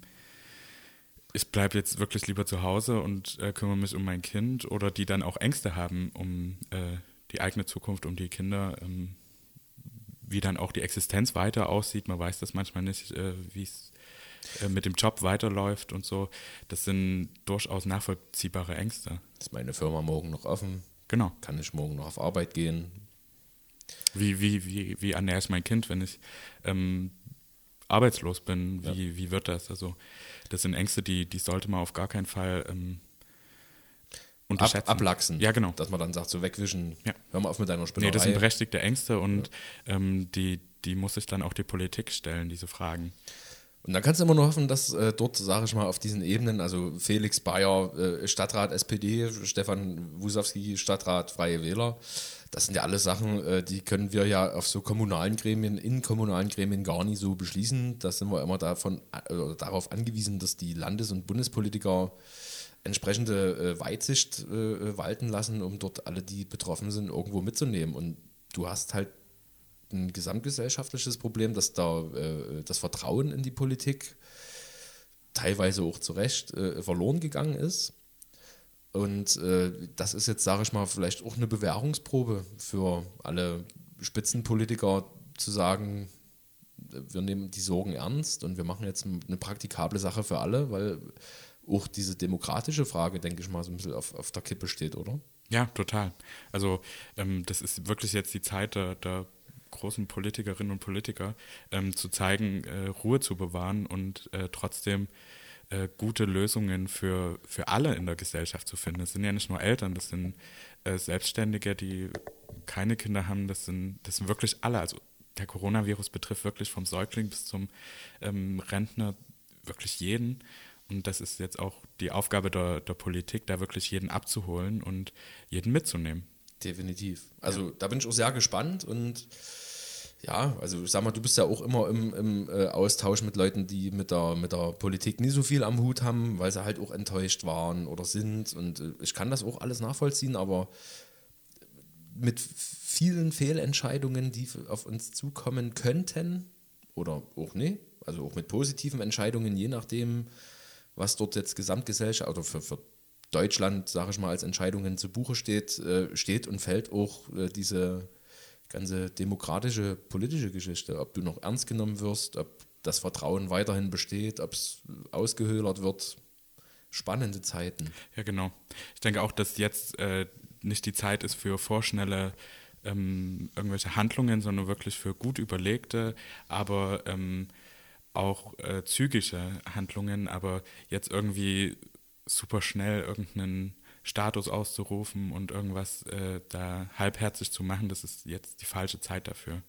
C: ich bleibe jetzt wirklich lieber zu Hause und äh, kümmere mich um mein Kind oder die dann auch Ängste haben um äh, die eigene Zukunft, um die Kinder, ähm, wie dann auch die Existenz weiter aussieht, man weiß das manchmal nicht, äh, wie es mit dem Job weiterläuft und so, das sind durchaus nachvollziehbare Ängste.
A: Ist meine Firma morgen noch offen?
C: Genau.
A: Kann ich morgen noch auf Arbeit gehen?
C: Wie, wie, wie, wie ernähre ich mein Kind, wenn ich ähm, arbeitslos bin? Wie, ja. wie wird das? Also das sind Ängste, die, die sollte man auf gar keinen Fall ähm, unterschätzen.
A: Ab, ablachsen.
C: Ja, genau.
A: Dass man dann sagt, so wegwischen,
C: ja.
A: hör mal auf mit deiner Spinnerei.
C: Nee, das sind berechtigte Ängste und ja. ähm, die, die muss sich dann auch die Politik stellen, diese Fragen.
A: Und dann kannst du immer nur hoffen, dass äh, dort, sage ich mal, auf diesen Ebenen, also Felix Bayer, äh, Stadtrat S P D, Stefan Wusowski, Stadtrat Freie Wähler, das sind ja alles Sachen, äh, die können wir ja auf so kommunalen Gremien, in kommunalen Gremien gar nicht so beschließen. Da sind wir immer davon, äh, darauf angewiesen, dass die Landes- und Bundespolitiker entsprechende äh, Weitsicht äh, walten lassen, um dort alle, die betroffen sind, irgendwo mitzunehmen. Und du hast halt ein gesamtgesellschaftliches Problem, dass da äh, das Vertrauen in die Politik teilweise auch zu Recht äh, verloren gegangen ist. Und äh, das ist jetzt, sage ich mal, vielleicht auch eine Bewährungsprobe für alle Spitzenpolitiker zu sagen, wir nehmen die Sorgen ernst und wir machen jetzt eine praktikable Sache für alle, weil auch diese demokratische Frage, denke ich mal, so ein bisschen auf, auf der Kippe steht, oder?
C: Ja, total. Also ähm, das ist wirklich jetzt die Zeit, da, da großen Politikerinnen und Politiker, ähm, zu zeigen, äh, Ruhe zu bewahren und äh, trotzdem äh, gute Lösungen für, für alle in der Gesellschaft zu finden. Das sind ja nicht nur Eltern, das sind äh, Selbstständige, die keine Kinder haben, das sind, das sind wirklich alle. Also der Coronavirus betrifft wirklich vom Säugling bis zum ähm, Rentner wirklich jeden. Und das ist jetzt auch die Aufgabe der, der Politik, da wirklich jeden abzuholen und jeden mitzunehmen.
A: Definitiv. Also ja. Da bin ich auch sehr gespannt und ja, also ich sag mal, du bist ja auch immer im, im äh, Austausch mit Leuten, die mit der, mit der Politik nie so viel am Hut haben, weil sie halt auch enttäuscht waren oder sind und äh, ich kann das auch alles nachvollziehen, aber mit vielen Fehlentscheidungen, die auf uns zukommen könnten oder auch nicht, also auch mit positiven Entscheidungen, je nachdem, was dort jetzt Gesamtgesellschaft oder für, für Deutschland, sage ich mal, als Entscheidungen zu Buche steht, äh, steht und fällt auch äh, diese ganze demokratische, politische Geschichte, ob du noch ernst genommen wirst, ob das Vertrauen weiterhin besteht, ob es ausgehöhlert wird. Spannende Zeiten.
C: Ja, genau. Ich denke auch, dass jetzt äh, nicht die Zeit ist für vorschnelle ähm, irgendwelche Handlungen, sondern wirklich für gut überlegte, aber ähm, auch äh, zügige Handlungen, aber jetzt irgendwie super schnell irgendeinen Status auszurufen und irgendwas äh, da halbherzig zu machen, das ist jetzt die falsche Zeit dafür.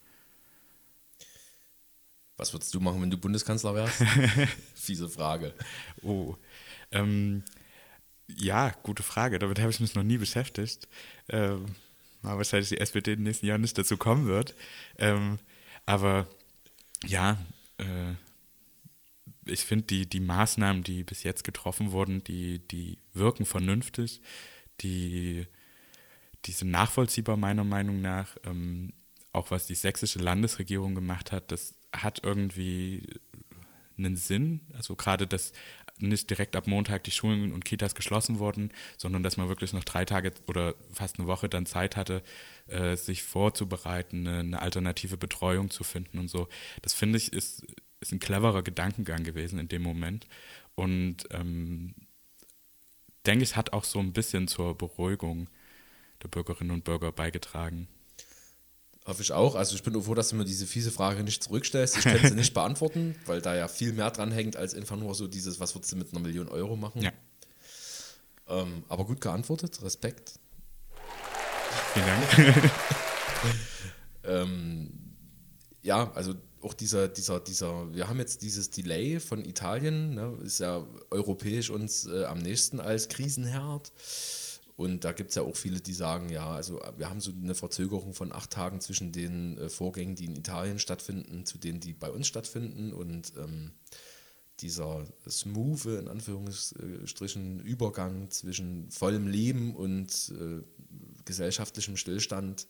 A: Was würdest du machen, wenn du Bundeskanzler wärst? Fiese Frage.
C: Oh, ähm, ja, gute Frage. Damit habe ich mich noch nie beschäftigt. Ähm, aber wahrscheinlich die S P D in den nächsten Jahren nicht dazu kommen wird. Ähm, aber ja, äh, ich finde, die, die Maßnahmen, die bis jetzt getroffen wurden, die, die wirken vernünftig, die, die sind nachvollziehbar meiner Meinung nach. Ähm, auch was die sächsische Landesregierung gemacht hat, das hat irgendwie einen Sinn. Also gerade, dass nicht direkt ab Montag die Schulen und Kitas geschlossen wurden, sondern dass man wirklich noch drei Tage oder fast eine Woche dann Zeit hatte, äh, sich vorzubereiten, eine, eine alternative Betreuung zu finden und so. Das finde ich ist ist ein cleverer Gedankengang gewesen in dem Moment und ähm, denke ich, hat auch so ein bisschen zur Beruhigung der Bürgerinnen und Bürger beigetragen.
A: Hoffe ich auch. Also ich bin nur froh, dass du mir diese fiese Frage nicht zurückstellst. Ich kann sie nicht beantworten, weil da ja viel mehr dran hängt, als einfach nur so dieses, was würdest du mit einer Million Euro machen?
C: Ja.
A: Ähm, aber gut geantwortet, Respekt.
C: Vielen Dank.
A: ähm, ja, also auch dieser, dieser, dieser, wir haben jetzt dieses Delay von Italien, ne, ist ja europäisch uns äh, am nächsten als Krisenherd. Und da gibt es ja auch viele, die sagen, ja, also wir haben so eine Verzögerung von acht Tagen zwischen den äh, Vorgängen, die in Italien stattfinden, zu denen, die bei uns stattfinden. Und ähm, dieser smooth, in Anführungsstrichen, Übergang zwischen vollem Leben und äh, gesellschaftlichem Stillstand,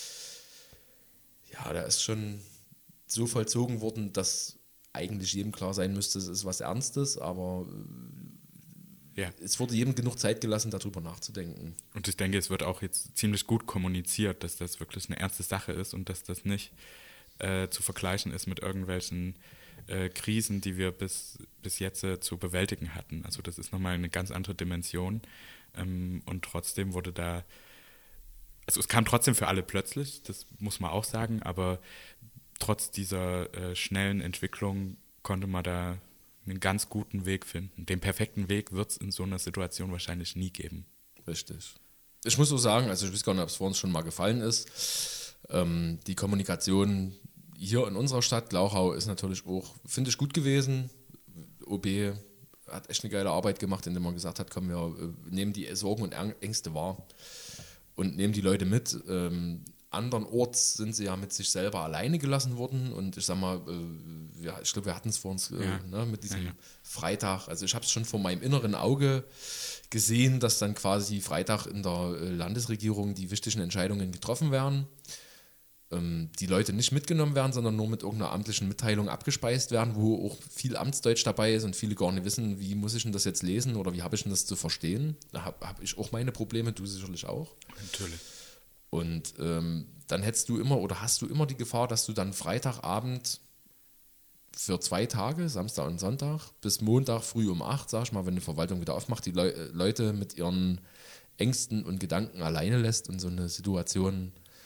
A: ja, da ist schon so vollzogen worden, dass eigentlich jedem klar sein müsste, es ist was Ernstes, aber
C: ja.
A: Es wurde jedem genug Zeit gelassen, darüber nachzudenken.
C: Und ich denke, es wird auch jetzt ziemlich gut kommuniziert, dass das wirklich eine ernste Sache ist und dass das nicht äh, zu vergleichen ist mit irgendwelchen äh, Krisen, die wir bis, bis jetzt äh, zu bewältigen hatten. Also das ist nochmal eine ganz andere Dimension ähm, und trotzdem wurde da, also es kam trotzdem für alle plötzlich, das muss man auch sagen, aber trotz dieser äh, schnellen Entwicklung konnte man da einen ganz guten Weg finden. Den perfekten Weg wird es in so einer Situation wahrscheinlich nie geben.
A: Richtig. Ich muss so sagen, also ich weiß gar nicht, ob es vor uns schon mal gefallen ist, ähm, die Kommunikation hier in unserer Stadt, Glauchau, ist natürlich auch, finde ich, gut gewesen. O B hat echt eine geile Arbeit gemacht, indem man gesagt hat, komm, wir äh, nehmen die Sorgen und Ängste wahr und nehmen die Leute mit. Ähm, Andernorts sind sie ja mit sich selber alleine gelassen worden und ich sag mal, äh, ja, ich glaube, wir hatten es vor uns äh,
C: ja.
A: ne, mit diesem
C: ja, ja.
A: Freitag, also ich habe es schon vor meinem inneren Auge gesehen, dass dann quasi Freitag in der äh, Landesregierung die wichtigen Entscheidungen getroffen werden, ähm, die Leute nicht mitgenommen werden, sondern nur mit irgendeiner amtlichen Mitteilung abgespeist werden, wo auch viel Amtsdeutsch dabei ist und viele gar nicht wissen, wie muss ich denn das jetzt lesen oder wie habe ich denn das zu verstehen. Da habe hab ich auch meine Probleme, du sicherlich auch.
C: Natürlich.
A: Und ähm, dann hättest du immer oder hast du immer die Gefahr, dass du dann Freitagabend für zwei Tage, Samstag und Sonntag, bis Montag früh um acht, sag ich mal, wenn die Verwaltung wieder aufmacht, die Le- Leute mit ihren Ängsten und Gedanken alleine lässt und so eine Situation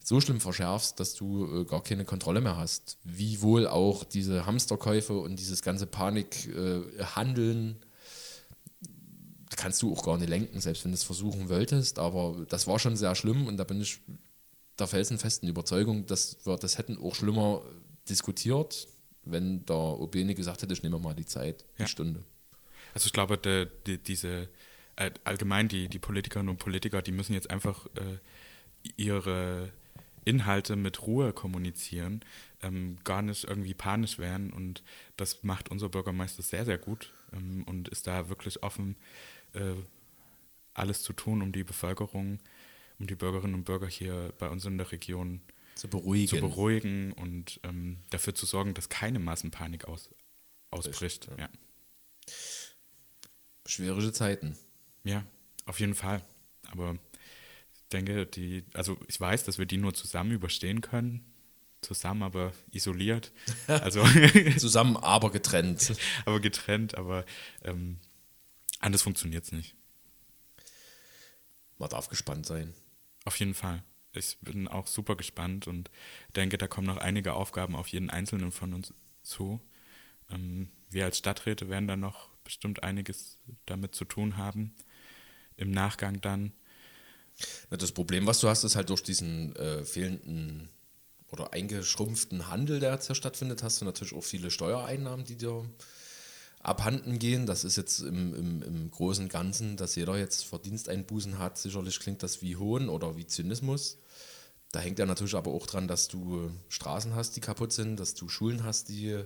A: so schlimm verschärfst, dass du äh, gar keine Kontrolle mehr hast. Wie wohl auch diese Hamsterkäufe und dieses ganze Panikhandeln äh, kannst du auch gar nicht lenken, selbst wenn du es versuchen wolltest. Aber das war schon sehr schlimm und da bin ich der felsenfesten Überzeugung, dass wir das hätten auch schlimmer diskutiert, wenn der O B nicht gesagt hätte, ich nehme mal die Zeit, die
C: Ja.
A: Stunde.
C: Also ich glaube, de, de, diese äh, allgemein die, die Politikerinnen und Politiker, die müssen jetzt einfach äh, ihre Inhalte mit Ruhe kommunizieren, ähm, gar nicht irgendwie panisch werden und das macht unser Bürgermeister sehr, sehr gut ähm, und ist da wirklich offen, äh, alles zu tun, um die Bevölkerung, um die Bürgerinnen und Bürger hier bei uns in der Region
A: Zu beruhigen.
C: zu beruhigen und ähm, dafür zu sorgen, dass keine Massenpanik aus, ausbricht.
A: Richtig,
C: Ja.
A: Schwierige Zeiten.
C: Ja, auf jeden Fall. Aber ich denke, die, also ich weiß, dass wir die nur zusammen überstehen können. Zusammen, aber isoliert. Also
A: Zusammen, aber getrennt.
C: aber getrennt, aber ähm, anders funktioniert es nicht.
A: Man darf gespannt sein.
C: Auf jeden Fall. Ich bin auch super gespannt und denke, da kommen noch einige Aufgaben auf jeden Einzelnen von uns zu. Ähm, wir als Stadträte werden da noch bestimmt einiges damit zu tun haben. Im Nachgang dann.
A: Na, das Problem, was du hast, ist halt durch diesen äh, fehlenden oder eingeschrumpften Handel, der jetzt hier stattfindet, hast du natürlich auch viele Steuereinnahmen, die dir abhanden gehen. Das ist jetzt im, im, im großen Ganzen, dass jeder jetzt Verdiensteinbußen hat. Sicherlich klingt das wie Hohn oder wie Zynismus. Da hängt ja natürlich aber auch dran, dass du Straßen hast, die kaputt sind, dass du Schulen hast, die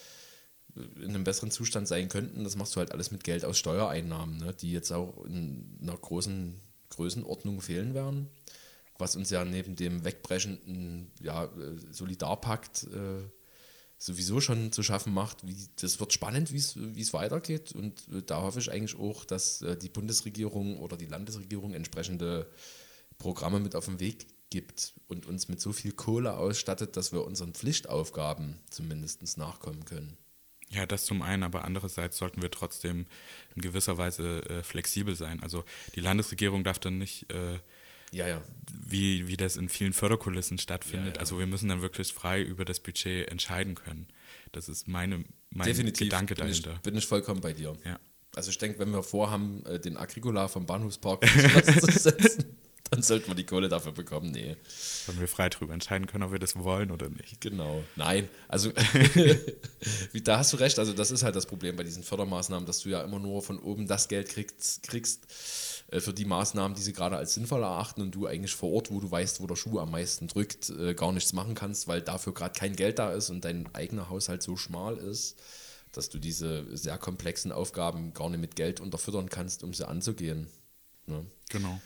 A: in einem besseren Zustand sein könnten. Das machst du halt alles mit Geld aus Steuereinnahmen, ne, die jetzt auch in einer großen Größenordnung fehlen werden. Was uns ja neben dem wegbrechenden ja, Solidarpakt äh, sowieso schon zu schaffen macht. Wie, das wird spannend, wie es weitergeht. Und äh, da hoffe ich eigentlich auch, dass äh, die Bundesregierung oder die Landesregierung entsprechende Programme mit auf den Weg gibt und uns mit so viel Kohle ausstattet, dass wir unseren Pflichtaufgaben zumindest nachkommen können.
C: Ja, das zum einen, aber andererseits sollten wir trotzdem in gewisser Weise äh, flexibel sein. Also die Landesregierung darf dann nicht, äh,
A: Ja, ja.
C: wie, wie das in vielen Förderkulissen stattfindet,
A: Ja, ja.
C: also wir müssen dann wirklich frei über das Budget entscheiden können. Das ist meine, mein
A: Definitiv
C: Gedanke
A: bin ich,
C: dahinter.
A: bin ich vollkommen bei dir.
C: Ja.
A: Also ich denke, wenn wir vorhaben, äh, den Agricola vom Bahnhofspark zu setzen, dann sollten wir die Kohle dafür bekommen. Nee,
C: Wenn wir frei darüber entscheiden können, ob wir das wollen oder nicht.
A: genau. Nein, also wie- da hast du recht. Also das ist halt das Problem bei diesen Fördermaßnahmen, dass du ja immer nur von oben das Geld kriegst, kriegst äh, für die Maßnahmen, die sie gerade als sinnvoll erachten und du eigentlich vor Ort, wo du weißt, wo der Schuh am meisten drückt, äh, gar nichts machen kannst, weil dafür gerade kein Geld da ist und dein eigener Haushalt so schmal ist, dass du diese sehr komplexen Aufgaben gar nicht mit Geld unterfüttern kannst, um sie anzugehen. Ne?
C: Genau.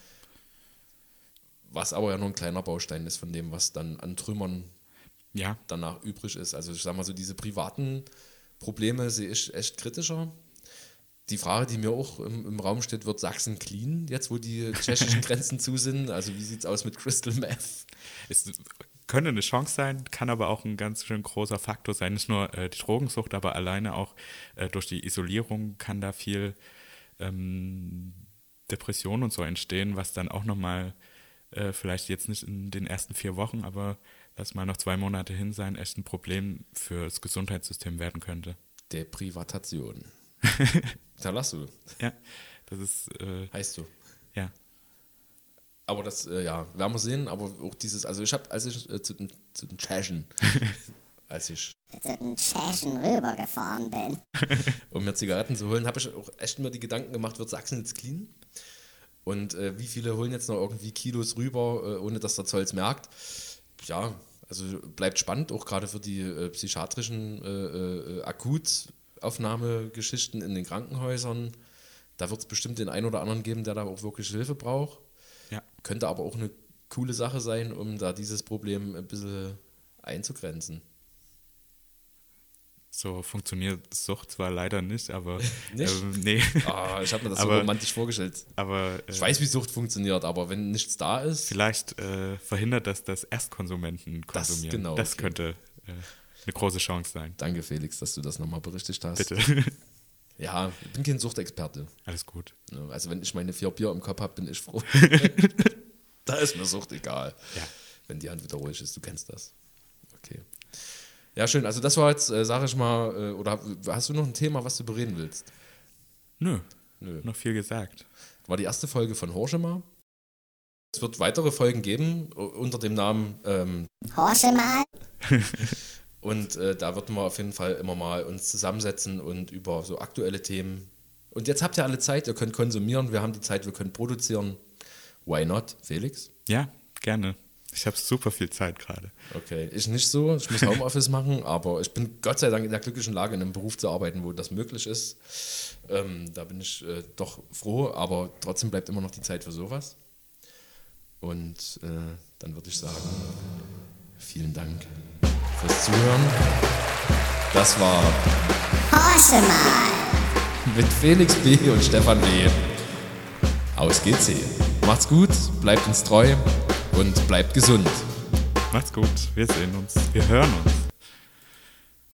A: Was aber ja nur ein kleiner Baustein ist von dem, was dann an Trümmern
C: Ja,
A: danach übrig ist. Also ich sag mal so, diese privaten Probleme sehe ich echt kritischer. Die Frage, die mir auch im, im Raum steht, wird Sachsen clean, jetzt wo die tschechischen Grenzen zu sind? Also wie sieht es aus mit Crystal Meth?
C: es könnte eine Chance sein, kann aber auch ein ganz schön großer Faktor sein. Nicht nur äh, die Drogensucht, aber alleine auch äh, durch die Isolierung kann da viel ähm, Depression und so entstehen, was dann auch nochmal äh, vielleicht jetzt nicht in den ersten vier Wochen, aber lass mal noch zwei Monate hin sein, echt ein Problem für das Gesundheitssystem werden könnte.
A: Deprivatation. Da lass du,
C: Ja, das ist, äh,
A: heißt du.
C: ja,
A: Aber das, äh, ja, werden wir sehen, aber auch dieses, also ich habe, als ich äh, zu den, zu den Tschechen, als ich,
B: Zu den Tschechen rübergefahren bin.
A: um mir Zigaretten zu holen, habe ich auch echt mir die Gedanken gemacht, wird Sachsen jetzt clean? Und äh, wie viele holen jetzt noch irgendwie Kilos rüber, äh, ohne dass der Zoll es merkt? Ja, also bleibt spannend, auch gerade für die äh, psychiatrischen äh, äh, Akutaufnahmegeschichten in den Krankenhäusern. Da wird es bestimmt den einen oder anderen geben, der da auch wirklich Hilfe braucht.
C: ja.
A: Könnte aber auch eine coole Sache sein, um da dieses Problem ein bisschen einzugrenzen.
C: So funktioniert Sucht zwar leider nicht, aber
A: Nicht?
C: Ähm, nee.
A: Ah, ich habe mir das so
C: Aber-
A: romantisch vorgestellt.
C: aber äh,
A: Ich weiß, wie Sucht funktioniert, aber wenn nichts da ist,
C: vielleicht äh, verhindert das, dass Erstkonsumenten
A: Das-
C: konsumieren.
A: genau,
C: das
A: okay.
C: könnte äh, eine große Chance sein.
A: danke Felix, dass du das nochmal berichtigt hast.
C: Bitte.
A: Ja, ich bin kein Suchtexperte.
C: Alles gut.
A: Ne, also wenn ich meine vier Bier im Kopf habe, bin ich froh. Da ist mir Sucht egal.
C: Ja.
A: wenn die Hand wieder ruhig ist. Du kennst das. Okay. Ja, schön. Also das war jetzt, äh, sag ich mal, äh, oder hast du noch ein Thema, was du bereden willst?
C: Nö,
A: Nö.
C: noch viel gesagt.
A: War die erste Folge von Horschema. Es wird weitere Folgen geben uh, unter dem Namen ähm,
B: Horsche mal.
A: und äh, da werden wir auf jeden Fall immer mal uns zusammensetzen und über so aktuelle Themen. Und jetzt habt ihr alle Zeit, ihr könnt konsumieren, wir haben die Zeit, wir können produzieren. Why not, Felix?
C: Ja, gerne. Ich habe super viel Zeit gerade.
A: Okay, ich nicht so, ich muss Homeoffice machen, aber ich bin Gott sei Dank in der glücklichen Lage, in einem Beruf zu arbeiten, wo das möglich ist. Ähm, da bin ich äh, doch froh, aber trotzdem bleibt immer noch die Zeit für sowas. Und äh, dann würde ich sagen, vielen Dank fürs Zuhören. Das war
B: Horsche mal.
A: mit Felix B. und Stefan W. aus G C. Macht's gut, bleibt uns treu und bleibt gesund.
C: Macht's gut, wir sehen uns, wir hören uns.